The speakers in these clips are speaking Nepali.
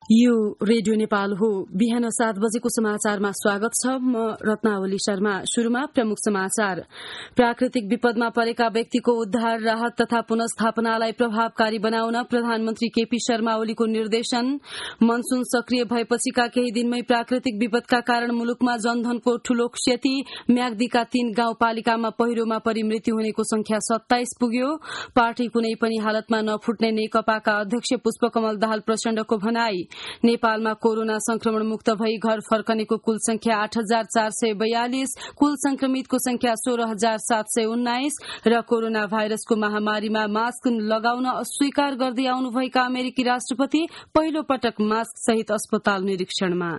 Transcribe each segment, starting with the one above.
यो रेडियो नेपाल हो। बिहान 7 बजेको समाचारमा स्वागत छ। म रत्नावली शर्मा। शुरूमा प्रमुख समाचार। प्राकृतिक विपदमा परेका व्यक्तिको उद्धार, राहत तथा पुनर्स्थापनालाई प्रभावकारी बनाउन प्रधानमन्त्री केपी शर्मा ओलीको निर्देशन। मनसून सक्रिय भएपछिका केही दिनमै प्राकृतिक विपदका कारण मुलुकमा जनधनको ठूलो क्षति। म्याग्दीका 3 गाउँपालिकामा पहिरोमा परि मृत्यु हुनेको संख्या 27 पुग्यो। पार्टी कुनै पनि हालतमा नफुट्ने नेकपाका अध्यक्ष पुष्पकमल दाहाल प्रचण्डको भनाई। नेपालमा कोरोना संक्रमण मुक्त भई घर फर्कनेको कुल संख्या 8,442, कुल संक्रमितको संख्या 16,719 र कोरोना भाइरसको महामारीमा मास्क लगाउन अस्वीकार गर्दै आउनुभएका अमेरिकी राष्ट्रपति पहिलो पटक मास्क सहित अस्पताल निरीक्षणमा।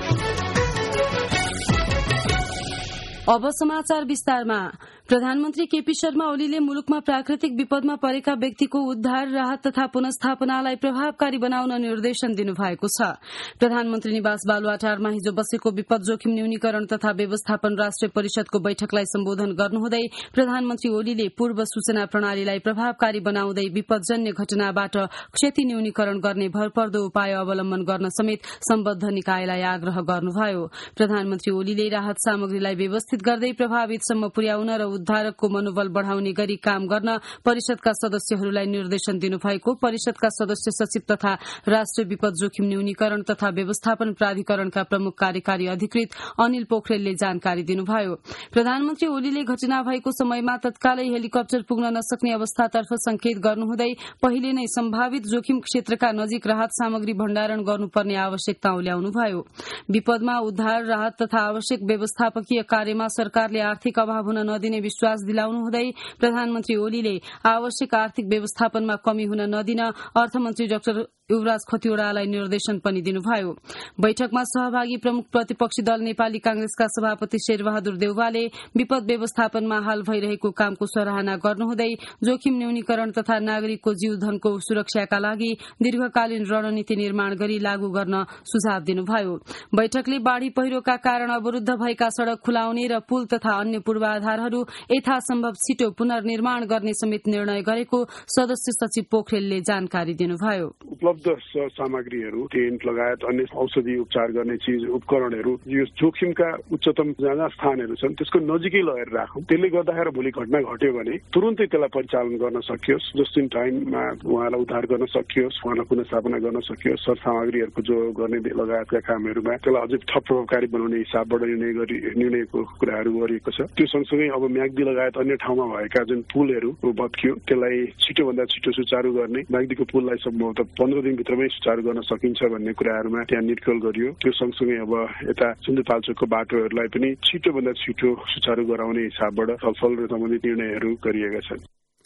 अब समाचार विस्तारमा। प्रधानमन्त्री केपी शर्मा ओलीले मुलुकमा प्राकृतिक विपदमा परेका व्यक्तिको उद्धार, राहत तथा पुनर्स्थापनालाई प्रभावकारी बनाउन निर्देशन दिनुभएको छ। प्रधानमन्त्री निवास बालुवाटारमा हिजो बसेको विपद जोखिम न्यूनीकरण तथा व्यवस्थापन राष्ट्रिय परिषदको बैठकलाई सम्बोधन गर्नुहुँदै प्रधानमन्त्री ओलीले पूर्व सूचना प्रणालीलाई प्रभावकारी बनाउँदै विपदजन्य घटनाबाट क्षति न्यूनीकरण गर्ने भरपर्दो उपाय अवलम्बन गर्न समेत सम्बद्ध निकायलाई आग्रह गर्नुभयो। प्रधानमन्त्री ओलीले राहत सामग्रीलाई व्यवस्थित गर्दै प्रभावितसम्म पुर्याउन र उद्धारकको मनोबल बढ़ाउने गरी काम गर्न परिषदका सदस्यहरूलाई निर्देशन दिनुभएको परिषदका सदस्य सचिव तथा राष्ट्रिय विपद जोखिम न्यूनीकरण तथा व्यवस्थापन प्राधिकरणका प्रमुख कार्यकारी अधिकृत अनिल पोखरेलले जानकारी दिनुभयो। प्रधानमन्त्री ओलीले घटना भएको समयमा तत्कालै हेलिकप्टर पुग्न नसक्ने अवस्थातर्फ संकेत गर्नुहुँदै पहिले नै सम्भावित जोखिम क्षेत्रका नजिक राहत सामग्री भण्डारण गर्नुपर्ने आवश्यकता उल्याउनुभयो। विपदमा उद्धार, राहत तथा आवश्यक व्यवस्थापकीय कार्यमा सरकारले आर्थिक अभाव हुन नदिने विश्वास दिलाउनु हुँदै प्रधानमन्त्री ओलीले आवश्यक आर्थिक व्यवस्थापनमा कमी हुन नदिन अर्थमन्त्री डाक्टर युवराज खतिवड़ालाई निर्देशन पनि दिनुभयो। बैठकमा सहभागी प्रमुख प्रतिपक्षी दल नेपाली कांग्रेसका सभापति शेरबहादुर देउवाले विपद व्यवस्थापनमा हाल भइरहेको कामको सराहना गर्नुहुँदै जोखिम न्यूनीकरण तथा नागरिकको जीवधनको सुरक्षाका लागि दीर्घकालीन रणनीति निर्माण गरी लागू गर्न सुझाव दिनुभयो। बैठकले बाढ़ी पहिरोका कारण अवरूद्ध भएका सड़क खुलाउने र पुल तथा अन्य पूर्वाधारहरू यथासम्भव छिटो पुनर्निर्माण गर्ने समेत निर्णय गरेको सदस्य सचिव पोखरेलले जानकारी दिनुभयो। उपलब्ध सामग्रीहरू, टेन्ट लगायत अन्य औषधि उपचार गर्ने चिज उपकरणहरू यो जोखिमका उच्चतम जहाँ स्थानहरू छन् त्यसको नजिकै लगेर राखौं। त्यसले गर्दाखेरि भोलि घटना घट्यो भने तुरुन्तै त्यसलाई परिचालन गर्न सकियोस्, जस्ट इन टाइममा उहाँलाई उद्धार गर्न सकियोस्, उहाँलाई पुनर्स्थापना गर्न सकियोस्। सरसामग्रीहरूको जो गर्ने लगायतका कामहरूमा त्यसलाई अझै थप प्रभावकारी बनाउने हिसाबबाट निर्णयको कुराहरू गरिएको छ। त्यो सँगसँगै अब म्याग्दी लगायत अन्य ठाउँमा भएका जुन पुलहरू भत्कियो त्यसलाई छिटोभन्दा छिटो सुचारू गर्ने, म्याग्दीको पुललाई सम्भवतः 15 दिनभित्रमै सुचारू गर्न सकिन्छ भन्ने कुराहरूमा त्यहाँ निर्कल गरियो। त्यो सँगसँगै अब यता सिन्धुपाल्चोकको बाटोहरूलाई पनि छिटोभन्दा छिटो सुचारू गराउने हिसाबबाट छलफल र सम्बन्धित निर्णयहरू गरिएका छन्।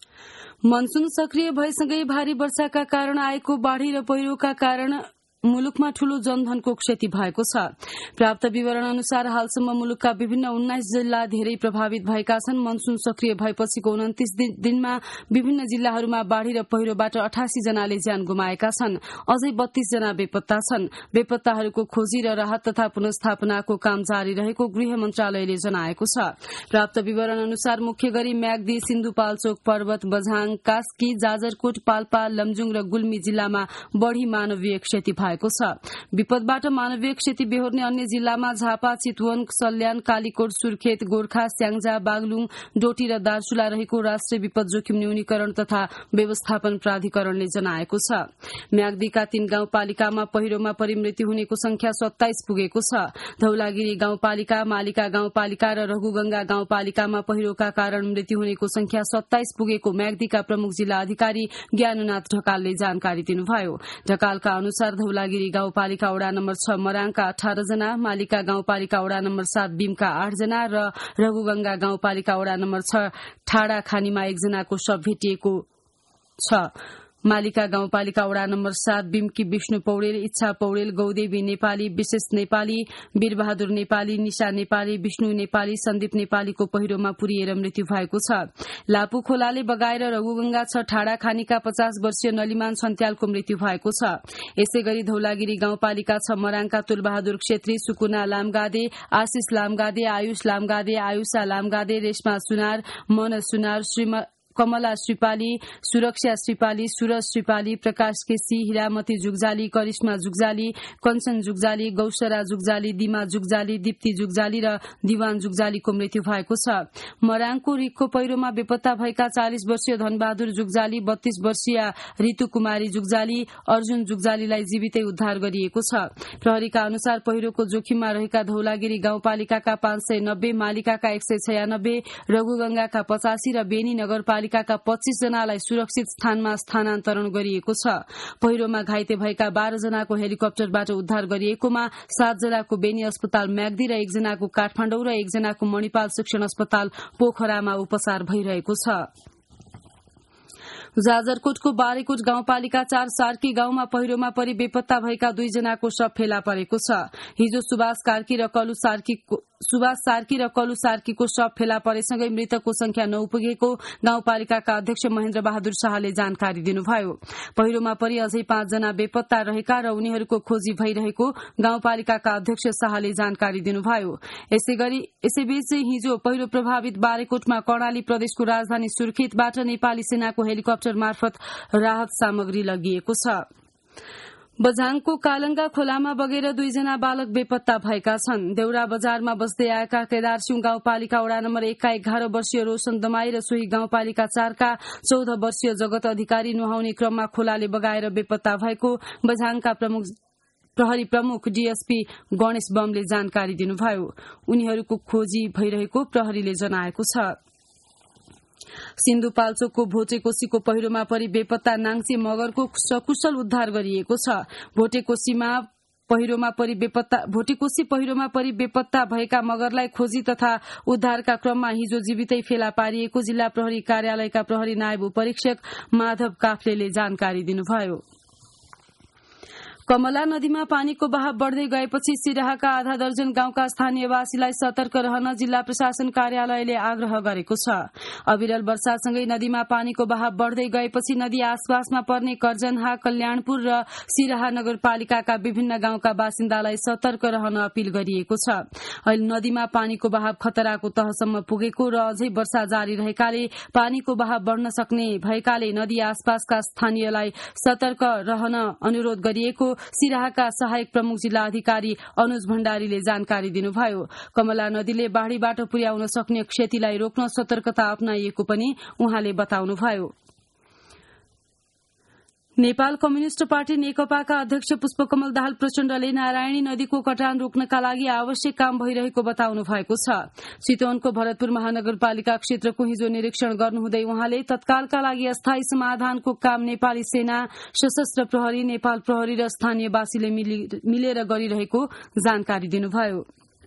मनसून सक्रिय भएसँगै भारी वर्षाका कारण आएको बाढ़ी र पहिरोका कारण मुलुकमा ठूलो जनधनको क्षति भएको छ। प्राप्त विवरण अनुसार हालसम्म मुलुकका विभिन्न 19 जिल्ला धेरै प्रभावित भएका छन्। मनसून सक्रिय भएपछिको 29 दिनमा विभिन्न जिल्लाहरूमा बाढ़ी र पहिरोबाट 88 जनाले ज्यान गुमाएका छन्। अझै 32 जना बेपत्ता छन्। बेपत्ताहरूको खोजी र राहत तथा पुनर्स्थापनाको काम जारी रहेको गृह मन्त्रालयले जनाएको छ। प्राप्त विवरण अनुसार मुख्य गरी म्याग्दी, सिन्धुपाल्चोक, पर्वत, बझाङ, कास्की, जाजरकोट, पाल्पा, लमजुङ र गुल्मी जिल्लामा बढ़ी मानवीय क्षति भएको छ। विपदबाट मानवीय क्षति बेहोर्ने अन्य जिल्लामा झापा, चितवन, सल्यान, कालीकोट, सुर्खेत, गोर्खा, स्याङ्जा, बागलुङ, डोटी र दार्चुला रहेको राष्ट्रिय विपद जोखिम न्यूनीकरण तथा व्यवस्थापन प्राधिकरणले जनाएको छ। म्याग्दीका 3 गाउँपालिकामा पहिरोमा परि मृत्यु हुनेको संख्या 27 पुगेको छ। धौलागिरी गाउँपालिका, मालिका गाउँपालिका र रघुगंगा गाउँपालिकामा पहिरोका कारण मृत्यु हुनेको संख्या 27 पुगेको म्याग्दीका प्रमुख जिल्ला अधिकारी ज्ञाननाथ ढकालले जानकारी दिनुभयो। ढकालका अनुसार धौलागिरी गाउँपालिका वडा नम्बर 6 मराङका 18 जना, मालिका गाउँपालिका वडा नम्बर 7 बीमका 8 जना र रघुगंगा गाउँपालिका वडा नम्बर 6 ठाडा खानीमा 1 जनाको शव भेटिएको छ। मालिका गाउँपालिका वडा नम्बर 7 बिमकी विष्णु पौडेल, इच्छा पौडेल, गौदेवी नेपाली, विशेष नेपाली, वीरबहादुर नेपाली, निशा नेपाली, विष्णु नेपाली, सन्दीप नेपालीको पहिरोमा पुरिएर मृत्यु भएको छ। लापु खोलाले बगाएर रघुगंगा 6 ठाडा खानीका 50 वर्षीय नलिमान छन्त्यालको मृत्यु भएको छ। यसै गरी धौलागिरी गाउँपालिका 6 मराङका तुलबहादुर क्षेत्री, सुकुना लामगादे, आशिष लामगादे, आयुष लामगादे, आयुषा लामगादे, रेशमा सुनार, मन सुनार, कमला श्रीपाली, सुरक्षा श्रीपाली, सूरज श्रीपाली, प्रकाश केसी, हिरामती जुगजाली, करिश्मा जुगजाली, कञ्चन जुगजाली, गौसरा जुगजाली, दिमा जुगजाली, दीप्ति जुगजाली र दिवान जुगजालीको मृत्यु भएको छ। मराङको रिखको पहिरोमा बेपत्ता भएका 40 वर्षीय धनबहादुर जुगजाली, 32 वर्षीय ऋतु कुमारी जुगजाली, अर्जुन जुगजालीलाई जीवितै उद्धार गरिएको छ। प्रहरीका अनुसार पहिरोको जोखिममा रहेका धौलागिरी गाउँपालिकाका 590, मालिकाका 196, रघुगंगाका 85 र बेनी नगरपालिकाका 25 जनालाई सुरक्षित स्थानमा स्थानान्तरण गरिएको छ। पहिरोमा घाइते भएका 12 जनाको हेलिकप्टरबाट उद्धार गरिएकोमा 7 जनाको बेनी अस्पताल म्याग्दी र 1 जनाको काठमाडौँ र 1 जनाको मणिपाल शिक्षण अस्पताल पोखरामा उपचार भइरहेको छ। जाजरकोटको बारेकोट गाउँपालिका 4 सार्की गाउँमा पहिरोमा परि बेपत्ता भएका 2 जनाको शव फेला परेको छ। हिजो सुभाष सार्की र कलु सार्कीको शव फेला परेसँगै मृतकको संख्या 9 पुगेको गाउँपालिकाका अध्यक्ष महेन्द्र बहादुर शाहले जानकारी दिनुभयो। पहिरोमा परि अझै 5 जना बेपत्ता रहेका र उनीहरूको खोजी भइरहेको गाउँपालिकाका अध्यक्ष शाहले जानकारी दिनुभयो। यसैबीच हिजो पहिरो प्रभावित बारेकोटमा कर्णाली प्रदेशको राजधानी सुर्खेतबाट नेपाली सेनाको हेलिकप्टर मार्फत राहत सामग्री लगिएको छ। बझाङको कालंगा खोलामा बगेर 2 जना बालक बेपत्ता भएका छन्। देउरा बजारमा बस्दै आएका केदारसिंह गाउँपालिका वडा नम्बर 1 का 11 वर्षीय रोशन दमाई र सोही गाउँपालिका 4 का 14 वर्षीय जगत अधिकारी नुहाउने क्रममा खोलाले बगाएर बेपत्ता भएको बझाङका प्रहरी प्रमुख डीएसपी गणेश बमले जानकारी दिनुभयो। उनीहरूको खोजी भइरहेको प्रहरीले जनाएको छ। सिन्धुपाल्चोकको भोटेकोशीको पहिरोमा परि बेपत्ता नाङ्चे मगरको सकुशल उद्धार गरिएको छ। भोटेकोशी पहिरोमा परि बेपत्ता भएका मगरलाई खोजी तथा उद्धारका क्रममा हिजो जीवितै फेला पारिएको जिल्ला प्रहरी कार्यालयका प्रहरी नायब उपरीक्षक माधव काफ्लेले जानकारी दिनुभयो। कमला नदीमा पानीको बहाव बढ़दै गएपछि सिराहाका आधा दर्जन गाउँका स्थानीयवासीलाई सतर्क रहन जिल्ला प्रशासन कार्यालयले आग्रह गरेको छ। अविरल वर्षासँगै नदीमा पानीको बहाव बढ़दै गएपछि नदी आसपासमा पर्ने कर्जनहा, कल्याणपुर र सिराहा नगरपालिकाका विभिन्न गाउँका बासिन्दालाई सतर्क रहन अपील गरिएको छ। अहिले नदीमा पानीको बहाव खतराको तहसम्म पुगेको र अझै वर्षा जारी रहेकाले पानीको बहाव बढ़न सक्ने भएकाले नदी आसपासका स्थानीयलाई सतर्क रहन अनुरोध गरिएको सिराहाका सहायक प्रमुख जिल्ला अधिकारी अनुज भण्डारीले जानकारी दिनुभयो। कमला नदीले बाढ़ीबाट पुर्याउन सक्ने क्षतिलाई रोक्न सतर्कता अपनाइएको पनि उहाँले बताउनुभयो। नेपाल कम्युनिष्ट पार्टी नेकपाका अध्यक्ष पुष्पकमल दाहाल प्रचण्डले नारायणी नदीको कटान रोक्नका लागि आवश्यक काम भइरहेको बताउनु भएको छ। चितवनको भरतपुर महानगरपालिका क्षेत्रको हिजो निरीक्षण गर्नुहुँदै उहाँले तत्कालका लागि अस्थायी समाधानको काम नेपाली सेना, सशस्त्र प्रहरी, नेपाल प्रहरी र स्थानीयवासीले मिलेर गरिरहेको जानकारी दिनुभयो।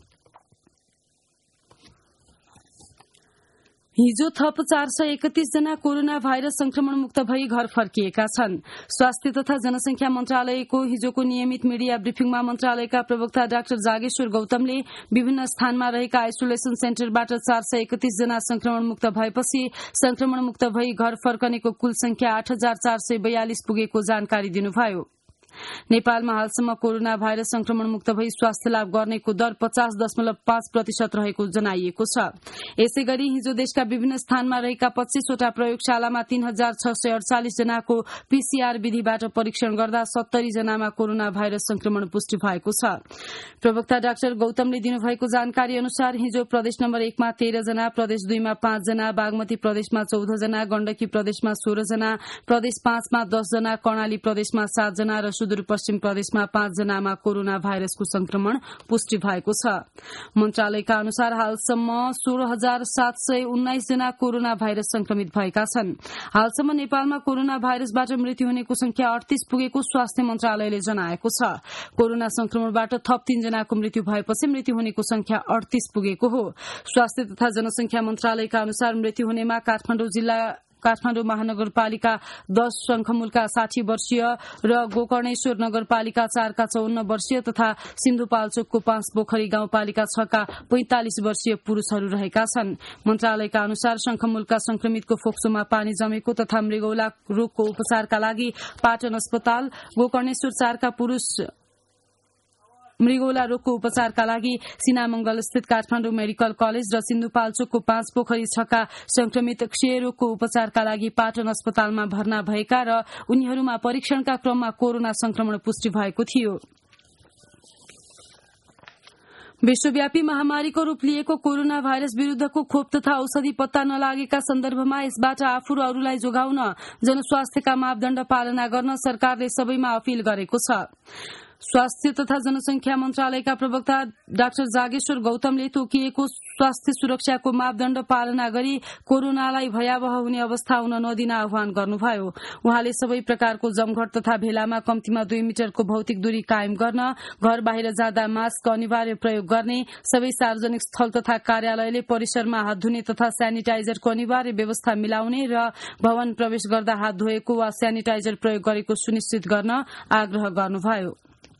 हिजो थप 431 जना कोरोना भाइरस संक्रमण मुक्त भई घर फर्किएका छन्। स्वास्थ्य तथा जनसंख्या मन्त्रालयको हिजोको नियमित मिडिया ब्रिफिङमा मन्त्रालयका प्रवक्ता डाक्टर जागेश्वर गौतमले विभिन्न स्थानमा रहेका आइसोलेसन सेन्टरबाट 431 जना संक्रमण मुक्त भएपछि संक्रमण मुक्त भई घर फर्कनेको कुल संख्या 8442 पुगेको जानकारी दिनुभयो। नेपालमा हालसम्म कोरोना भाइरस संक्रमण मुक्त भई स्वास्थ्य लाभ गर्नेको दर 50.5% रहेको जनाइएको छ। यसैगरी हिजो देशका विभिन्न स्थानमा रहेका 25 वटा प्रयोगशालामा 3648 जनाको पीसीआर विधिबाट परीक्षण गर्दा 70 जनामा कोरोना भाइरस संक्रमण पुष्टि भएको छ। प्रवक्ता डाक्टर गौतमले दिनुभएको जानकारी अनुसार हिजो प्रदेश नम्बर 1 मा 13 जना, प्रदेश 2 मा 5 जना, बागमती प्रदेशमा 14 जना, गण्डकी प्रदेशमा 16 जना, प्रदेश 5 मा 10 जना, कर्णाली प्रदेशमा 7 जना र सुदूरपश्चिम प्रदेशमा 5 जनामा कोरोना भाइरसको संक्रमण पुष्टि भएको छ। मन्त्रालयका अनुसार हालसम्म 16,719 जना कोरोना भाइरस संक्रमित भएका छन्। हालसम्म नेपालमा कोरोना भाइरसबाट मृत्यु हुनेको संख्या 38 पुगेको स्वास्थ्य मन्त्रालयले जनाएको छ। कोरोना संक्रमणबाट थप 3 जनाको मृत्यु भएपछि मृत्यु हुनेको संख्या 38 पुगेको हो। स्वास्थ्य तथा जनसंख्या मन्त्रालयका अनुसार मृत्यु हुनेमा काठमाडौँ महानगरपालिका 10 शंखमूलका 60 वर्षीय र गोकर्णेश्वर नगरपालिका 4 का 54 वर्षीय तथा सिन्धुपाल्चोकको 5 पोखरी गाउँपालिका 6 का 45 वर्षीय पुरूषहरू रहेका छन्। मन्त्रालयका अनुसार शंखमूलका संक्रमितको फोक्सोमा पानी जमेको तथा मृगौला रोगको उपचारका लागि पाटन अस्पताल, गोकर्णेश्वर 4 का पुरूष मृगौला रोगको उपचारका लागि सिनामंगल स्थित काठमाडौँ मेडिकल कलेज र सिन्धुपाल्चोकको 5 पोखरी 6 का संक्रमित क्षयरोगको उपचारका लागि पाटन अस्पतालमा भर्ना भएका र उनीहरूमा परीक्षणका क्रममा कोरोना संक्रमण पुष्टि भएको थियो। विश्वव्यापी महामारीको रूप लिएको कोरोना भाइरस विरूद्धको खोप तथा औषधि पत्ता नलागेका सन्दर्भमा यसबाट आफू र अरूलाई जोगाउन जनस्वास्थ्यका मापदण्ड पालना गर्न सरकारले सबैमा अपील गरेको छ। स्वास्थ्य तथा जनसंख्या मन्त्रालयका प्रवक्ता डाक्टर जागेश्वर गौतमले तोकिएको स्वास्थ्य सुरक्षाको मापदण्ड पालना गरी कोरोनालाई भयावह हुने अवस्था हुन नदिन आह्वान गर्नुभयो। उहाँले सबै प्रकारको जमघट तथा भेलामा कम्तीमा 2 मिटरको भौतिक दूरी कायम गर्न, घर बाहिर जाँदा मास्क अनिवार्य प्रयोग गर्ने, सबै सार्वजनिक स्थल तथा कार्यालयले परिसरमा हात धुने तथा सेनिटाइजरको अनिवार्य व्यवस्था मिलाउने र भवन प्रवेश गर्दा हात धोएको वा सेनिटाइजर प्रयोग गरेको सुनिश्चित गर्न आग्रह गर्नुभयो।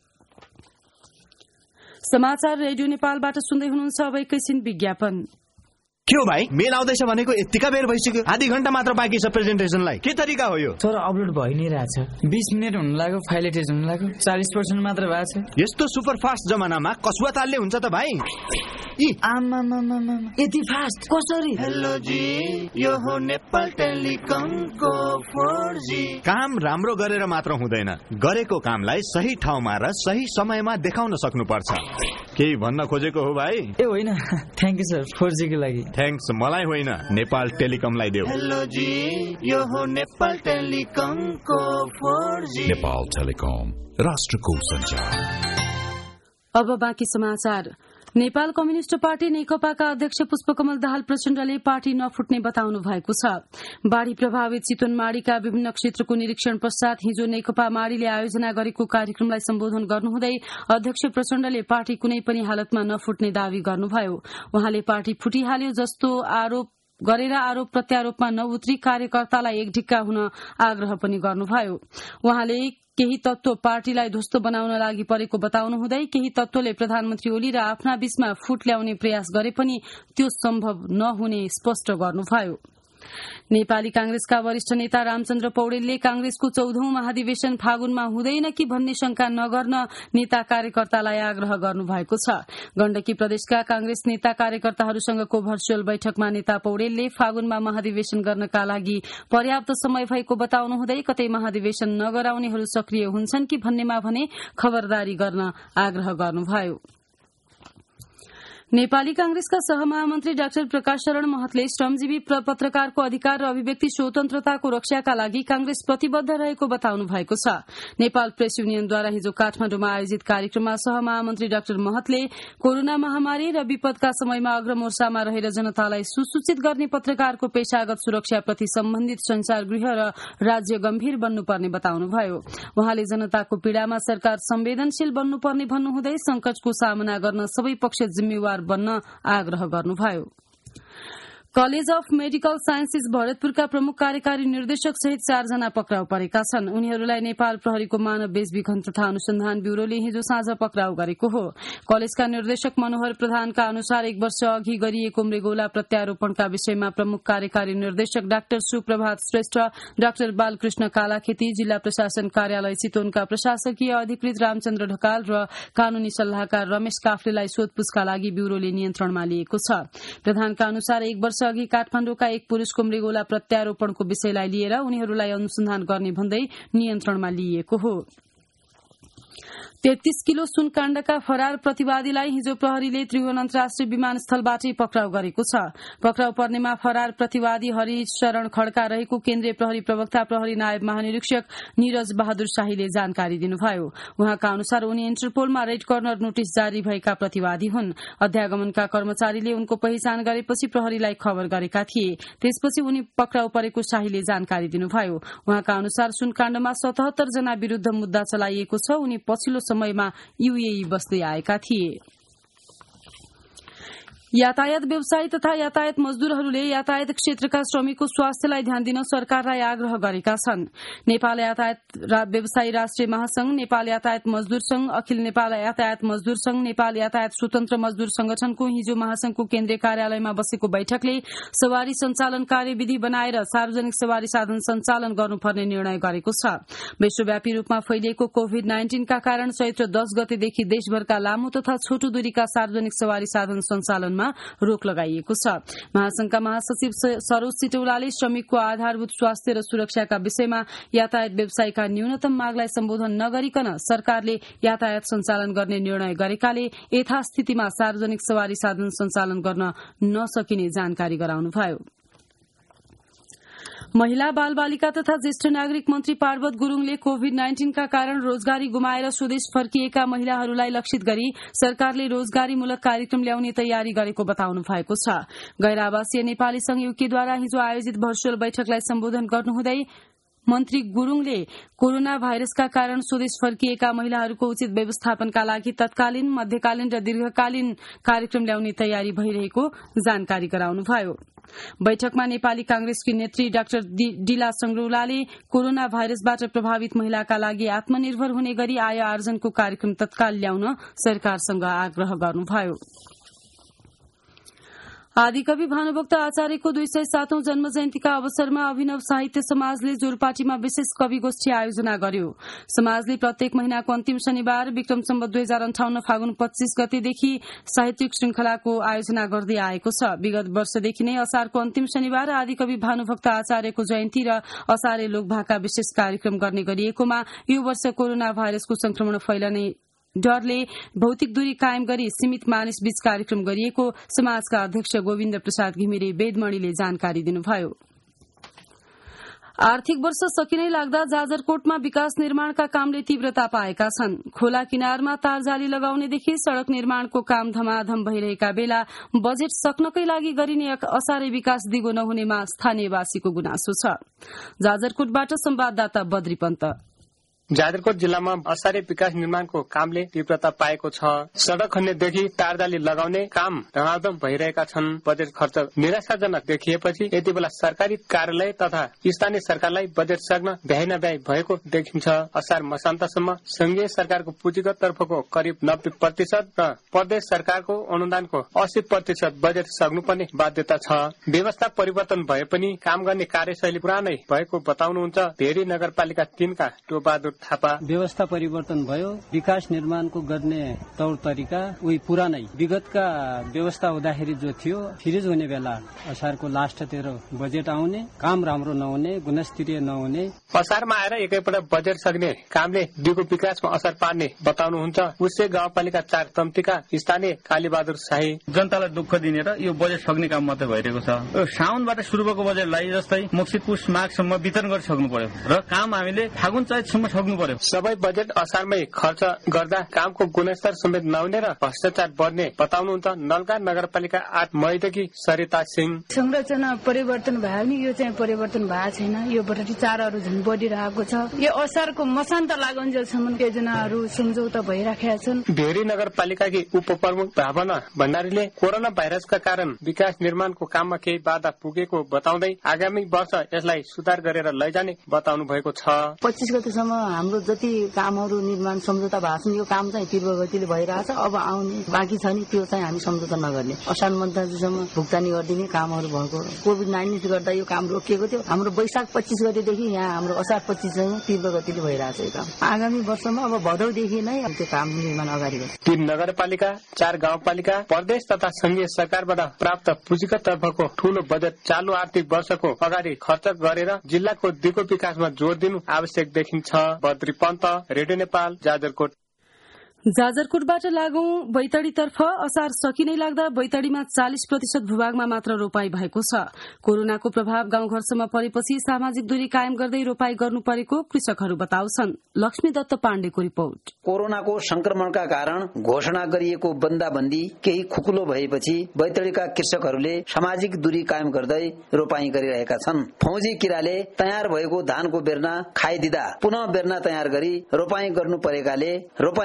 समाचार रेडियो नेपालबाट सुन्दै हुनुहुन्छ। अब एकैछिन विज्ञापन। के हो भाइ, मेल आउँदैछ भनेको यतिका बेर भइसक्यो, आधी घण्टा मात्र बाँकी छ प्रेजेन्टेसनलाई। के तरिका हो यो? तर अपलोड भइ नै रहेछ, 20 मिनेट हुन लाग्यो, फाइल एटेच हुन लाग्यो, 40% मात्र भएको छ। यस्तो सुपर फास्ट जमानामा कसुवा तालले हुन्छ त भाइ? यति फास्ट कसरी? हेलो जी, यो हो नेपाल टेलिकमको 4G। काम राम्रो गरेर मात्र हुँदैन, गरेको कामलाई सही ठाउँमा र सही समयमा देखाउन सक्नुपर्छ। केही भन्न खोजेको हो भाइ? ए होइन, थ्याङ्क यू सर 4G को लागि। थ्याङ्क्स मलाई होइन, नेपाल टेलिकमलाई देऊ। हेलो जी, यो हो नेपाल टेलिकमको 4G। नेपाल टेलिकम, राष्ट्रको सञ्चार। अब बाँकी समाचार। नेपाल कम्युनिष्ट पार्टी नेकपाका अध्यक्ष पुष्पकमल दाहाल प्रचण्डले पार्टी नफुट्ने बताउनु भएको छ। बाढ़ी प्रभावित चितवन माडीका विभिन्न क्षेत्रको निरीक्षण पश्चात हिजो नेकपा माडीले आयोजना गरेको कार्यक्रमलाई सम्बोधन गर्नुहुँदै अध्यक्ष प्रचण्डले पार्टी कुनै पनि हालतमा नफुट्ने दावी गर्नुभयो। उहाँले पार्टी फुटिहाल्यो जस्तो आरोप गरेर आरोप प्रत्यारोपमा नउत्री कार्यकर्तालाई एकढिक्का हुन आग्रह पनि गर्नुभयो। उहाँले केही तत्व पार्टीलाई ध्वस्त बनाउन लागि परेको बताउनुहुँदै केही तत्वले प्रधानमन्त्री ओली र आफ्ना बीचमा फुट ल्याउने प्रयास गरे पनि त्यो सम्भव नहुने स्पष्ट गर्नुभयो। नेपाली कांग्रेसका वरिष्ठ नेता रामचन्द्र पौडेलले कांग्रेसको 14औं महाधिवेशन फागुनमा हुँदैन कि भन्ने शंका नगर्न नेता कार्यकर्तालाई आग्रह गर्नुभएको छ। गण्डकी प्रदेशका कांग्रेस नेता कार्यकर्ताहरूसँगको भर्चुअल बैठकमा नेता पौडेलले फागुनमा महाधिवेशन गर्नका लागि पर्याप्त समय भएको बताउनुहुँदै कतै महाधिवेशन नगराउनेहरू सक्रिय हुन्छन् कि भन्नेमा भने खबरदारी गर्न आग्रह गर्नुभयो। नेपाली कांग्रेसका सहमहामन्त्री डाक्टर प्रकाश शरण महतले श्रमजीवी पत्रकारको अधिकार र अभिव्यक्ति स्वतन्त्रताको रक्षाका लागि कांग्रेस प्रतिबद्ध रहेको बताउनु भएको छ। नेपाल प्रेस युनियनद्वारा हिजो काठमाडौँमा आयोजित कार्यक्रममा सहमहामन्त्री डाक्टर महतले कोरोना महामारी र विपदका समयमा अग्रमोर्चामा रहेर जनतालाई सुसूचित गर्ने पत्रकारको पेशागत सुरक्षाप्रति सम्बन्धित संचारगृह र राज्य गम्भीर बन्नुपर्ने बताउनुभयो। उहाँले जनताको पीड़ामा सरकार संवेदनशील बन्नुपर्ने भन्नुहुँदै संकटको सामना गर्न सबै पक्ष जिम्मेवार बन्न आग्रह गर्नुभयो। कलेज अफ मेडिकल साइन्सेस भरतपुरका प्रमुख कार्यकारी निर्देशक सहित 4 जना पक्राउ परेका छन्। उनीहरूलाई नेपाल प्रहरीको मानव बेचबिखन तथा अनुसन्धान ब्यूरोले हिजो साँझ पक्राउ गरेको हो। कलेजका निर्देशक मनोहर प्रधानका अनुसार 1 वर्ष अघि गरिएको मृगौला प्रत्यारोपणका विषयमा प्रमुख कार्यकारी निर्देशक डाक्टर सुप्रभात श्रेष्ठ, डाक्टर बालकृष्ण कालाखेती, जिल्ला प्रशासन कार्यालय चितवनका प्रशासकीय अधिकृत रामचन्द्र ढकाल र कानूनी सल्लाहकार रमेश काफ्लेलाई सोधपूछका लागि ब्यूरोले नियन्त्रणमा लिएको छ। प्रधानका अनुसार 1 वर्ष अघि काठमाडौँका एक पुरुषको मृगौला प्रत्यारोपणको विषयलाई लिएर उनीहरूलाई अनुसन्धान गर्ने भन्दै नियन्त्रणमा लिइएको हो। 33 किलो सुनकाण्डका फरार प्रतिवादीलाई हिजो प्रहरीले त्रिभुवन अन्तर्राष्ट्रिय विमानस्थलबाटै पक्राउ गरेको छ। पक्राउ पर्नेमा फरार प्रतिवादी हरिशरण खड्का रहेको केन्द्रीय प्रहरी प्रवक्ता प्रहरी नायब महानिरीक्षक निरज बहादुर शाहीले जानकारी दिनुभयो। उहाँका अनुसार उनी इन्टरपोलमा रेड कर्नर नोटिस जारी भएका प्रतिवादी हुन्। अध्यागमनका कर्मचारीले उनको पहिचान गरेपछि प्रहरीलाई खबर गरेका थिए। त्यसपछि उनी पक्राउ परेको शाहीले जानकारी दिनुभयो। उहाँका अनुसार सुनकाण्डमा 77 जना विरूद्ध मुद्दा चलाइएको छ। उनी पछिल्लो समयमा यूएई बस्दै आएका थिए। यातायात व्यवसायी तथा यातायात मजदूरहरूले यातायात क्षेत्रका श्रमिकको स्वास्थ्यलाई ध्यान दिन सरकारलाई आग्रह गरेका छन्। नेपाल यातायात व्यवसायी राष्ट्रिय महासंघ, नेपाल यातायात मजदूर संघ, अखिल नेपाल यातायात मजदूर संघ, नेपाल यातायात स्वतन्त्र मजदूर संगठनको हिजो महासंघको केन्द्रीय कार्यालयमा बसेको बैठकले सवारी सञ्चालन कार्यविधि बनाएर सार्वजनिक सवारी साधन सञ्चालन गर्नुपर्ने निर्णय गरेको छ। विश्वव्यापी रूपमा फैलिएको कोभिड-19 का कारण चैत्र 10 गतेदेखि देशभरका लामो तथा छोटो दूरीका सार्वजनिक सवारी साधन सञ्चालनमा रोक लगाइएको छ। महासंघका महासचिव सरोज सिटौलाले श्रमिकको आधारभूत स्वास्थ्य र सुरक्षाका विषयमा यातायात व्यवसायीका न्यूनतम मागलाई सम्बोधन नगरिकन सरकारले यातायात सञ्चालन गर्ने निर्णय गरेकाले यथास्थितिमा सार्वजनिक सवारी साधन सञ्चालन गर्न नसकिने जानकारी गराउनुभयो। महिला बाल बालिका तथा ज्येष्ठ नागरिक मन्त्री पार्वत गुरूङले कोभिड-19 का कारण रोजगारी गुमाएर स्वदेश फर्किएका महिलाहरूलाई लक्षित गरी सरकारले रोजगारीमूलक कार्यक्रम ल्याउने तयारी गरेको बताउनु भएको छ। गैर आवासीय नेपाली संघ युकेद्वारा हिजो आयोजित भर्चुअल बैठकलाई सम्बोधन गर्नुहुँदै मन्त्री गुरूङले कोरोना भाइरसका कारण स्वदेश फर्किएका महिलाहरूको उचित व्यवस्थापनका लागि तत्कालीन, मध्यकालीन र दीर्घकालीन कार्यक्रम ल्याउने तयारी भइरहेको जानकारी गराउनुभयो। बैठकमा नेपाली कांग्रेसकी नेत्री डाक्टर डिला संग्रौलाले कोरोना भाइरसबाट प्रभावित महिलाका लागि आत्मनिर्भर हुने गरी आय आर्जनको कार्यक्रम तत्काल ल्याउन सरकारसँग आग्रह गर्नुभयो। आदिकवि भानुभक्त आचार्यको 207औं जन्म जयन्तीका अवसरमा अभिनव साहित्य समाजले जोरपाटीमा विशेष कवि गोष्ठी आयोजना गर्यो। समाजले प्रत्येक महिनाको अन्तिम शनिबार विक्रम सम्वत 2058 फागुन 25 गतेदेखि साहित्यिक श्रृंखलाको आयोजना गर्दै आएको छ। विगत वर्षदेखि नै असारको अन्तिम शनिबार आदिकवि भानुभक्त आचार्यको जयन्ती र असारे लोकभाका विशेष कार्यक्रम गर्ने गरिएकोमा यो वर्ष कोरोना भाइरसको संक्रमण फैलने डरले भौतिक दूरी कायम गरी सीमित मानिस बीच कार्यक्रम गरिएको समाजका अध्यक्ष गोविन्द प्रसाद घिमिरे वेदमणिले जानकारी दिनुभयो। आर्थिक वर्ष सकिनै लाग्दा जाजरकोटमा विकास निर्माणका कामले तीव्रता पाएका छन्। खोला किनारमा तारजाली लगाउनेदेखि सड़क निर्माणको काम धमाधम भइरहेका बेला बजेट सक्नकै लागि गरिने असारे विकास दिगो नहुनेमा स्थानीयवासीको गुनासो छ। जाजरकोटबाट संवाददाता बद्री पन्त। जाजरकोट जिल्लामा असारे विकास निर्माणको कामले तीव्रता पाएको छ। सड़क खन्नेदेखि तारजाली लगाउने काम धमाधम भइरहेका छन्। बजेट खर्च निराशाजनक देखिएपछि यति बेला सरकारी कार्यालय तथा स्थानीय सरकारलाई बजेट सक्न भ्याइ भएको देखिन्छ। असार मसान्तसम्म संघीय सरकारको पुँजीगत तर्फको करिब 90% र प्रदेश सरकारको अनुदानको 80% बजेट सक्नुपर्ने बाध्यता छ। व्यवस्था परिवर्तन भए पनि काम गर्ने कार्यशैली पुरानै भएको बताउनुहुन्छ भेरी नगरपालिका 3 का टोबहादुर थापा। व्यवस्था परिवर्तन भयो, विकास निर्माणको गर्ने तौर तरिका उही पुरानै विगतका व्यवस्था हुँदाखेरि जो थियो फ्रिज हुने बेला असारको लास्टतिर बजेट आउने, काम राम्रो नहुने, गुणस्तरीय नहुने। असारमा आएर एकैपल्ट बजेट सक्ने कामले दिगो विकासमा असर पार्ने बताउनुहुन्छ उसे गाउँपालिका 4 तम्तीका स्थानीय कालीबहादुर शाही। जनतालाई दुःख दिने र यो बजेट सक्ने काम मात्रै भइरहेको छ। साउनबाट सुरु भएको बजेटलाई जस्तै मक्सिर पुस माघसम्म वितरण गरि सक्नु पर्यो र काम हामीले फागुन चैतसम्म सक्नु पर्यो। सबै बजेट असारमै खर्च गर्दा कामको गुणस्तर समेत नहुने र भ्रष्टाचार बढ्ने बताउनुहुन्छ नलगा नगरपालिका 8 मईदेखि सरिता सिंह। संरचना परिवर्तन भयो नि, यो चाहिँ परिवर्तन भएको छैन। यो भ्रष्टाचारहरू झन् बढिरहेको छ। यो असारको मसान्त लागुन्जेलसम्म योजनाहरू सम्झौता भइराखेका छन्। भेरी नगरपालिकाकी उपप्रमुख भावना भण्डारीले कोरोना भाइरसका कारण विकास निर्माणको काममा केही बाधा पुगेको बताउँदै आगामी वर्ष यसलाई सुधार गरेर लैजाने बताउनु भएको छ। 25 गतेसम्म हाम्रो जति कामहरू निर्माण सम्झौता भएको छन् यो काम चाहिँ तीव्र गतिले भइरहेछ। अब आउने बाँकी छ नि त्यो चाहिँ हामी सम्झौता नगर्ने, असार मध्यसम्म भुक्तानी गरिदिने कामहरू भएको। कोभिड-19 गर्दा यो काम रोकिएको थियो। हाम्रो वैशाख 25 गतेदेखि यहाँ हाम्रो असार 25 तीव्र गतिले भइरहेछ यो काम। आगामी वर्षमा अब भदौदेखि नै त्यो काम निर्माण अगाडि बढ्छ। 3 नगरपालिका, 4 गाउँपालिका, प्रदेश तथा संघीय सरकारबाट प्राप्त पुँजीगत तर्फको ठूलो बजेट चालू आर्थिक वर्षको अगाडि खर्च गरेर जिल्लाको दिगो विकासमा जोड़ दिनु आवश्यक देखिन्छ। बद्री पन्त, रेडियो नेपाल, जाजरकोट। जाजरकोटबाट लागौं बैतडीतर्फ। असार सकिनै लाग्दा बैतडीमा 40% भूभागमा मात्र रोपाई भएको छ। कोरोनाको प्रभाव गाउँघरसम्म परेपछि सामाजिक दूरी कायम गर्दै रोपाई गर्नु परेको कृषकहरू बताउँछन्। लक्ष्मी दत्त पाण्डेको रिपोर्ट। कोरोनाको संक्रमणका कारण घोषणा गरिएको बन्दाबन्दी केही खुकुलो भएपछि बैतडीका कृषकहरूले सामाजिक दूरी कायम गर्दै रोपाई गरिरहेका छन्। फौजी किराले तयार भएको धानको बेर्ना खाइदिँदा पुनः बेर्ना तयार गरी रोपाई गर्नु परेकाले रोपाईमा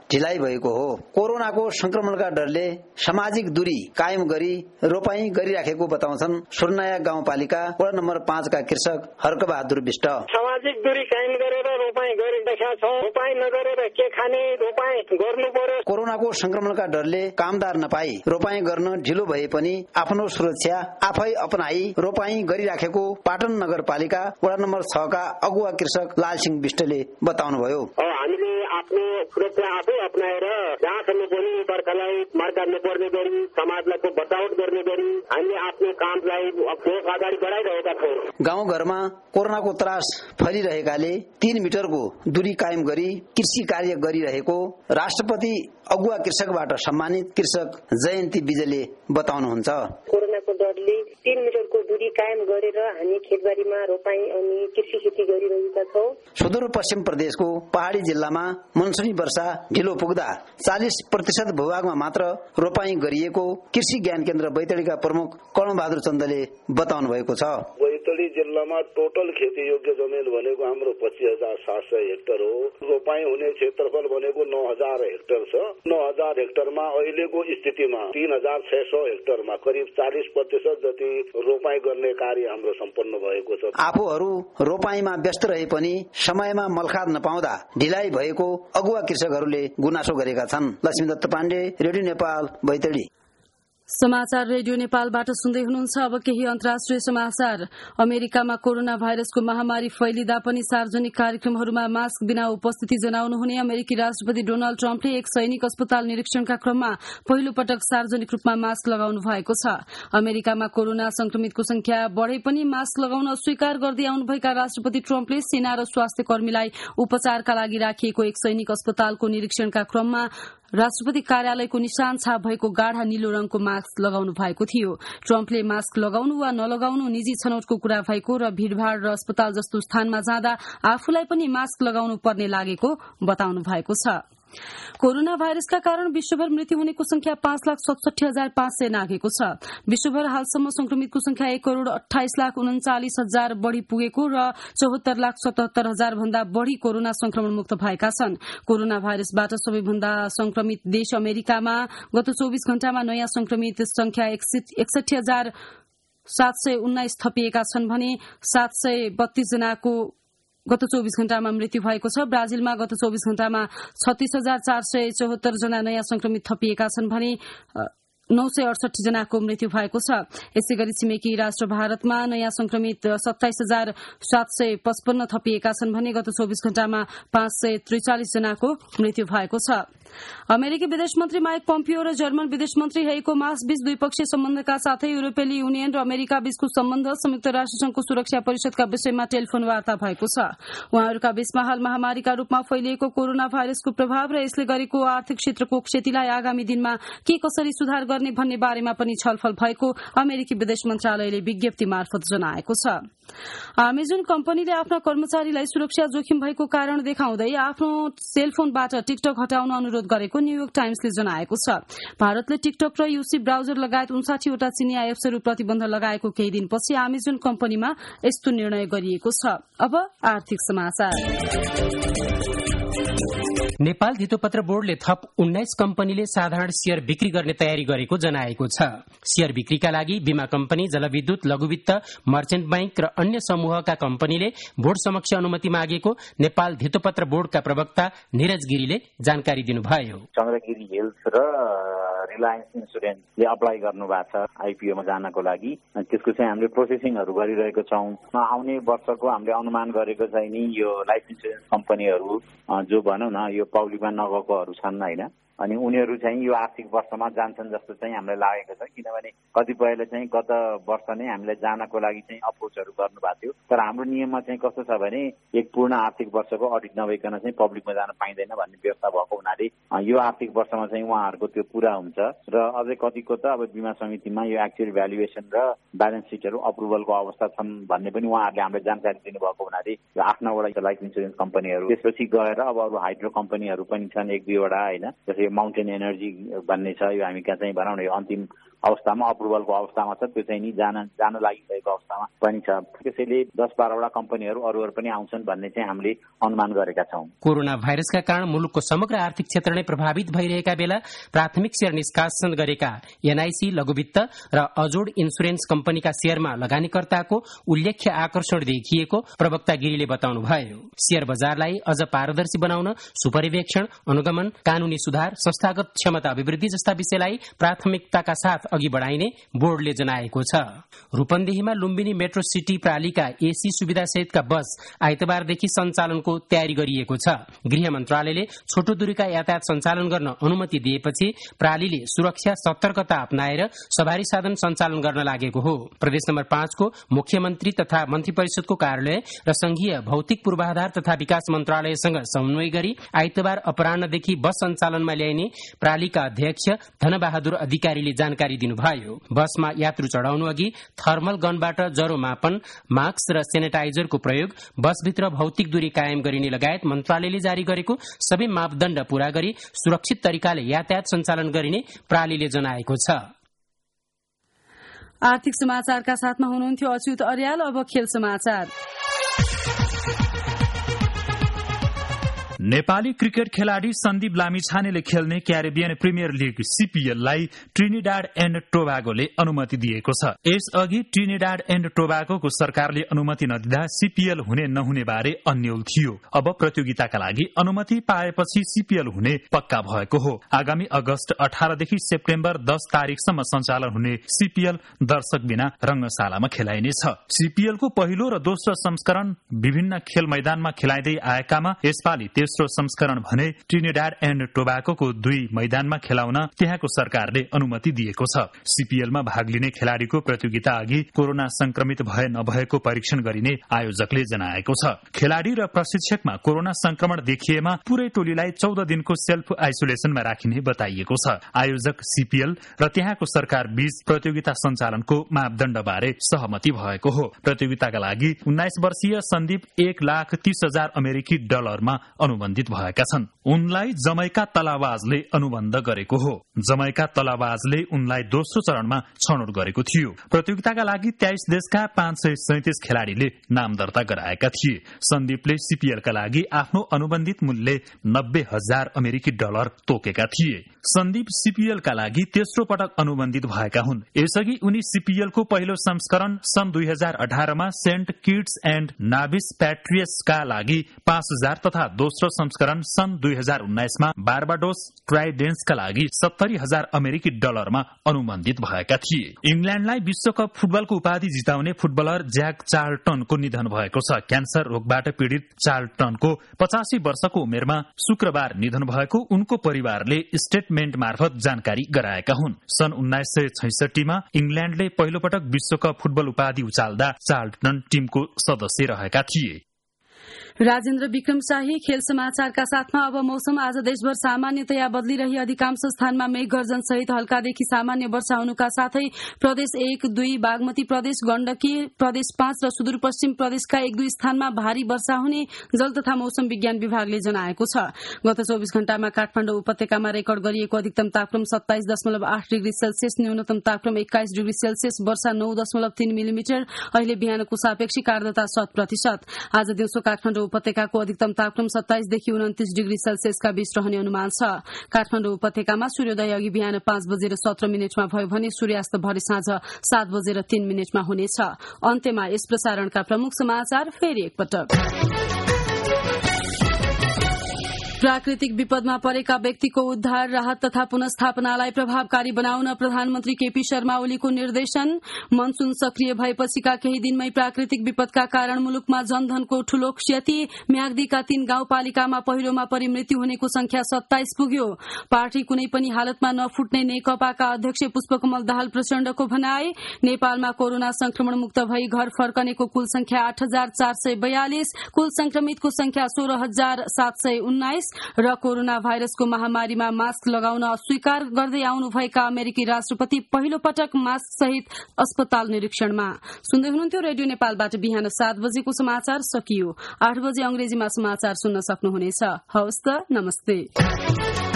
ढिलाइ भएको हो। कोरोनाको संक्रमणका डरले सामाजिक दूरी कायम गरी रोपाई गरिराखेको बताउँछन् सुर्नाया गाउँपालिका वडा नम्बर 5 का कृषक हर्कबहादुर विष्ट। सामाजिक दूरी कायम गरेर रोपाई गरिरहेका छौं। रोपाई नगरेर के खाने, रोपाई गर्नु पर्यो। कोरोनाको संक्रमणका डरले कामदार नपाई रोपाई गर्न ढिलो भए पनि आफ्नो सुरक्षा आफै अपनाई रोपाई गरिराखेको पाटन नगरपालिका वडा नम्बर 6 का अगुवा कृषक लालसिंह विष्टले बताउनुभयो। हामीले आफ्नो सुरक्षा आफै अपनाएर जहाँसम्म पनि बर्खालाई मार्का नपर्ने गरी समाजलाई बचावट गर्ने गरी हामीले आफ्नो कामलाई अगाडि बढाइरहेका छौं। गाउँघरमा कोरोनाको त्रास फैलिरहेकाले 3 मिटरको दूरी कायम गरी कृषि कार्य गरिरहेको राष्ट्रपति अगुवा कृषकबाट सम्मानित कृषक जयन्ती विजयले बताउनुहुन्छ। कोरोनाको डरले 3 मिटरको दूरी कायम गरेर हामी खेतबारीमा रोपाई अनि कृषि खेती गरिरहेका छौं। सुदूरपश्चिम प्रदेशको पहाडी जिल्लामा मनसुनी वर्षा ढिलो पुग्दा 40% भूभागमा मात्र रोपाई गरिएको कृषि ज्ञान केन्द्र बैतडीका प्रमुख कर्णबहादुर चन्दले बताउनु भएको छ। बैतडी जिल्लामा टोटल खेती योग्य जमिन भनेको हाम्रो 25,700 हेक्टर हो। रोपाई हुने क्षेत्रफल भनेको 9,000 हेक्टर छ। 9,000 हेक्टरमा अहिलेको स्थितिमा 3,600 हेक्टरमा करिब 40% जति रोपाई गर्ने कार्य हाम्रो सम्पन्न भएको छ। आफूहरू रोपाईमा व्यस्त रहे पनि समयमा मलखाद नपाउँदा ढिलाइ भएको अगुवा कृषकहरूले गुनासो गरेका छन्। लक्ष्मीदत्त पाण्डे, रेडियो नेपाल, बैतडी। समाचार रेडियो नेपालबाट सुन्दै हुनुहुन्छ। अब केही अन्तर्राष्ट्रिय समाचार। अमेरिकामा कोरोना भाइरसको महामारी फैलिँदा पनि सार्वजनिक कार्यक्रमहरूमा मास्क बिना उपस्थिति जनाउनुहुने अमेरिकी राष्ट्रपति डोनाल्ड ट्रम्पले एक सैनिक अस्पताल निरीक्षणका क्रममा पहिलो पटक सार्वजनिक रूपमा मास्क लगाउनु भएको छ। अमेरिकामा कोरोना संक्रमितको संख्या बढ़े पनि मास्क लगाउन अस्वीकार गर्दै आउनुभएका राष्ट्रपति ट्रम्पले सेना र स्वास्थ्य कर्मीलाई उपचारका लागि राखिएको एक सैनिक अस्पतालको निरीक्षणका क्रममा राष्ट्रपति कार्यालयको निशान छाप भएको गाढ़ा नीलो रंगको मास्क लगाउनु भएको थियो। ट्रम्पले मास्क लगाउनु वा नलगाउनु निजी छनौटको कुरा भएको र भीड़भाड़ र अस्पताल जस्तो स्थानमा जाँदा आफूलाई पनि मास्क लगाउनु पर्ने लागेको बताउनु भएको छ। कोरोना भाइरसका कारण विश्वभर मृत्यु हुनेको संख्या 5,67,500 नाघेको छ। विश्वभर हालसम्म संक्रमितको संख्या 1,28,39,000 बढ़ी पुगेको र 74,77,000 भन्दा बढ़ी कोरोना संक्रमण मुक्त भएका छन्। कोरोना भाइरसबाट सबैभन्दा संक्रमित देश अमेरिकामा गत 24 घण्टामा नयाँ संक्रमित संख्या 61,719 थपिएका छन् भने 732 जनाको गत 24 घण्टामा मृत्यु भएको छ। ब्राजिलमा गत 24 घण्टामा 36,474 जना नयाँ संक्रमित थपिएका छन् भने 968 जनाको मृत्यु भएको छ। यसैगरी छिमेकी राष्ट्र भारतमा नयाँ संक्रमित 27,755 थपिएका छन् भने गत 24 घण्टामा 543 जनाको मृत्यु भएको छ। अमेरिकी विदेश मन्त्री माइक पोम्पियो र जर्मन विदेश मन्त्री हेइको मास बीच द्विपक्षीय सम्बन्धका साथै युरोपेली युनियन र अमेरिका बीचको सम्बन्ध संयुक्त राष्ट्रसंघको सुरक्षा परिषदका विषयमा टेलिफोन वार्ता भएको छ। उहाँहरूका बीचमा हाल महामारीका रूपमा फैलिएको कोरोना भाइरसको प्रभाव र यसले गरेको आर्थिक क्षेत्रको क्षतिलाई आगामी दिनमा के कसरी सुधार गर्ने भन्ने बारेमा पनि छलफल भएको अमेरिकी विदेश मन्त्रालयले विज्ञप्ति मार्फत जनाएको छ। अमेजन कम्पनीले आफ्ना कर्मचारीलाई सुरक्षा जोखिम भएको कारण देखाउँदै आफ्नो सेलफोनबाट टिकटक हटाउन अनुरोध गरेको न्यूयोर्क टाइम्सले जनाएको छ। भारतले टिकटक र यूसी ब्राउजर लगायत 59 वटा चिनिया एप्सहरू प्रतिबन्ध लगाएको केही दिनपछि अमेजन कम्पनीमा यस्तो निर्णय गरिएको छ। अब आर्थिक समाचार। नेपाल धितोपत्र बोर्डले थप 19 कम्पनीले साधारण शेयर बिक्री गर्ने तयारी गरेको जनाएको छ। शेयर बिक्रीका लागि बीमा कम्पनी, जलविद्युत, लघुवित्त, मर्चेन्ट बैंक र अन्य समूहका कम्पनीले बोर्ड समक्ष अनुमति मागेको नेपाल धितोपत्र बोर्डका प्रवक्ता निरज गिरीले जानकारी दिनुभयो। चन्द्रगिरी हेल्थ र रिलायन्स इन्सुरेन्सले अप्लाई गर्नु भएको छ आइपीओमा जानको लागि। त्यसको चाहिँ हामीले प्रोसेसिङहरू गरिरहेको छौँ। आउने वर्षको हामीले अनुमान गरेको चाहिँ नि यो लाइफ इन्सुरेन्स कम्पनीहरू जो भनौँ न यो पब्लिकमा नगएकोहरू छन् होइन, अनि उनीहरू चाहिँ यो आर्थिक वर्षमा जान्छन् जस्तो चाहिँ हामीलाई लागेको छ। किनभने कतिपयले चाहिँ गत वर्ष नै हामीलाई जानको लागि चाहिँ अप्रोचहरू गर्नुभएको थियो, तर हाम्रो नियममा चाहिँ कस्तो छ भने एक पूर्ण आर्थिक वर्षको अडिट नभइकन चाहिँ पब्लिकमा जान पाइँदैन भन्ने व्यवस्था भएको हुनाले यो आर्थिक वर्षमा चाहिँ उहाँहरूको त्यो पूरा हुन्छ र अझै कतिको त अब बीमा समितिमा यो एक्चुअल भ्यालुएसन र ब्यालेन्स सिटहरू अप्रुभलको अवस्था छन् भन्ने पनि उहाँहरूले हामीलाई जानकारी दिनुभएको हुनाले यो 8-9 लाइफ इन्सुरेन्स कम्पनीहरू, त्यसपछि गएर अब अरू हाइड्रो कम्पनीहरू पनि छन् 1-2 वटा होइन, जस्तै माउन्टेन एनर्जी भन्ने छ, यो हामी कहाँ चाहिँ भनौँ न यो अन्तिम अवस्थामा अप्रुभलको अवस्थामा छ, त्यो चाहिँ नि जान लागिरहेको अवस्थामा पनि छ। त्यसैले 10-12 कम्पनीहरू अरूहरू पनि आउँछन् भन्ने चाहिँ हामीले अनुमान गरेका छौं। कोरोना भाइरसका कारण मुलुकको समग्र आर्थिक क्षेत्र नै प्रभावित भइरहेका बेला प्राथमिक शेयर निष्कासन गरेका एनआईसी, लघुवित्त र अजोड इन्सुरेन्स कम्पनीका शेयरमा लगानीकर्ताको उल्लेख्य आकर्षण देखिएको प्रवक्ता गिरीले बताउनुभयो। शेयर बजारलाई अझ पारदर्शी बनाउन सुपरिवेक्षण, अनुगमन, कानूनी सुधार, संस्थागत क्षमता अभिवृद्धि जस्ता विषयलाई प्राथमिकताका साथ अघि बढ़ाइने बोर्डले जनाएको छ। रूपन्देहीमा लुम्बिनी मेट्रो सिटी प्रालिका एसी सुविधा सहितका बस आइतबारदेखि सञ्चालनको तयारी गरिएको छ। गृह मन्त्रालयले छोटो दूरीका यातायात सञ्चालन गर्न अनुमति दिएपछि प्रालीले सुरक्षा सतर्कता अपनाएर सवारी साधन सञ्चालन गर्न लागेको हो। प्रदेश नम्बर 5 को मुख्यमन्त्री तथा मन्त्री परिषदको कार्यालय र संघीय भौतिक पूर्वाधार तथा विकास मन्त्रालयसँग समन्वय गरी आइतबार अपराह्नदेखि बस सञ्चालनमा ल्याइने प्रालीका अध्यक्ष धनबहादुर अधिकारीले जानकारी दिनुभयो। बसमा यात्रु चढ़ाउनु अघि थर्मल गनबाट जरो मापन, मास्क र सेनेटाइजरको प्रयोग, बसभित्र भौतिक दूरी कायम गरिने लगायत मन्त्रालयले जारी गरेको सबै मापदण्ड पूरा गरी सुरक्षित तरिकाले यातायात सञ्चालन गरिने प्रालीले जनाएको छ। आर्थिक समाचारका साथमा हुनुहुन्थ्यो अच्युत अर्याल। अब खेल समाचार। नेपाली क्रिकेट खेलाड़ी सन्दीप लामिछानेले खेल्ने क्यारेबियन प्रिमियर लीग सीपीएललाई ट्रिनिडाड एण्ड टोबागोले अनुमति दिएको छ। यसअघि ट्रिनिडाड एण्ड टोबागोको सरकारले अनुमति नदिँदा सीपीएल हुने नहुने बारे अन्यल थियो। अब प्रतियोगिताका लागि अनुमति पाएपछि सीपीएल हुने पक्का भएको हो। आगामी अगस्त 18 देखि सेप्टेम्बर 10 तारिकसम्म सञ्चालन हुने सीपीएल दर्शक बिना रंगशालामा खेलाइनेछ। सीपीएलको पहिलो र दोस्रो संस्करण विभिन्न खेल मैदानमा खेलाइँदै आएकामा यसपालि तेस्रो संस्करण भने ट्रिनिडाड एण्ड टोबागोको 2 मैदानमा खेलाउन त्यहाँको सरकारले अनुमति दिएको छ। सीपीएलमा भाग लिने खेलाड़ीको प्रतियोगिता अघि कोरोना संक्रमित भए नभएको परीक्षण गरिने आयोजकले जनाएको छ। खेलाड़ी र प्रशिक्षकमा कोरोना संक्रमण देखिएमा पूरै टोलीलाई 14 दिनको सेल्फ आइसोलेसनमा राखिने बताइएको छ। आयोजक सीपीएल र त्यहाँको सरकार बीच प्रतियोगिता सञ्चालनको मापदण्ड बारे सहमति भएको हो। प्रतियोगिताका लागि 19 वर्षीय सन्दीप $1,30,000 अमेरिकी डलरमा अनुबन्धित भएका छन्। उनलाई जमैका तलावाजले अनुबन्ध गरेको हो। जमैका तलावाजले उनलाई दोस्रो चरणमा छनौट गरेको थियो। प्रतियोगिताका लागि 23 देशका 537 खेलाड़ीले नाम दर्ता गराएका थिए। सन्दीपले सीपीएलका लागि आफ्नो अनुबन्धित मूल्य $90,000 अमेरिकी डलर तोकेका थिए। सन्दीप सीपीएलका लागि तेस्रो पटक अनुबन्धित भएका हुन्। यसअघि उनी सीपीएलको पहिलो संस्करण सन् 2018 मा सेन्ट किट्स एण्ड नाभिस प्याट्रियसका लागि 5,000 तथा दोस्रो संस्करण सन् 2019 मा बार्बाडोस ट्राइडेन्सका लागि $70,000 अमेरिकी डलरमा अनुबन्धित भएका थिए। इंग्ल्याण्डलाई विश्वकप फुटबलको उपाधि जिताउने फुटबलर ज्याक चार्लटनको निधन भएको छ। क्यान्सर रोगबाट पीड़ित चार्लटनको 85 वर्षको उमेरमा शुक्रबार निधन भएको उनको परिवारले स्टेटमेन्ट मार्फत जानकारी गराएका हुन्। सन् 1966 मा इंग्ल्याण्डले पहिलो पटक विश्वकप फुटबल उपाधि उचाल्दा चार्लटन टीमको सदस्य रहेका थिए। राजेन्द्र विक्रम शाही खेल समाचारका साथमा अब मौसम। आज देशभर सामान्यतया बदलिरही अधिकांश स्थानमा मेघ गर्जन सहित हल्कादेखि सामान्य वर्षा हुनुका साथै प्रदेश 1, 2, बागमती प्रदेश, गण्डकी प्रदेश 5 र सुदूरपश्चिम प्रदेशका 1-2 स्थानमा भारी वर्षा हुने जल तथा मौसम विज्ञान विभागले जनाएको छ। गत 24 घण्टामा काठमाडौँ उपत्यकामा रेकर्ड गरिएको अधिकतम तापक्रम 27.8 डिग्री सेल्सियस, न्यूनतम तापक्रम 21 डिग्री सेल्सियस, वर्षा 9.3 मिलिमिटर। अहिले बिहानको सापेक्षिक आर्द्रता 100%। आज दिउँसो काठमाडौँ उपत्यकाको अधिकतम तापक्रम 27 देखि 29 डिग्री सेल्सियसका बीच रहने अनुमान छ। काठमाडौँ उपत्यकामा सूर्योदय अघि बिहान 5:17 भयो भने सूर्यास्त भरे साँझ 7:03 हुनेछ। अन्त्यमा यस प्रसारणका प्रमुख समाचार फेरि एकपटक। प्राकृतिक विपदमा परेका व्यक्तिको उद्धार, राहत तथा पुनस्थापनालाई प्रभावकारी बनाउन प्रधानमन्त्री केपी शर्मा ओलीको निर्देशन। मनसून सक्रिय भएपछिका केही दिनमै प्राकृतिक विपदका कारण मुलुकमा जनधनको ठूलो क्षति। म्याग्दीका 3 गाउँपालिकामा पहिरोमा परि मृत्यु हुनेको संख्या 27 पुग्यो। पार्टी कुनै पनि हालतमा नफुट्ने नेकपाका अध्यक्ष पुष्पकमल दाहाल प्रचण्डको भनाई। नेपालमा कोरोना संक्रमण मुक्त भई घर फर्कनेको कुल संख्या 8,442, कुल संक्रमितको संख्या 16,719 र कोरोना भाइरसको महामारीमा मास्क लगाउन अस्वीकार गर्दै आउनुभएका अमेरिकी राष्ट्रपति पहिलो पटक मास्क सहित अस्पताल निरीक्षणमा। सुन्दै हुनुहुन्थ्यो रेडियो नेपालबाट बिहान 7 बजेको समाचार सकियो। 8 बजे अंग्रेजीमा समाचार सुन्न सक्नुहुनेछ। हवस् त, नमस्ते।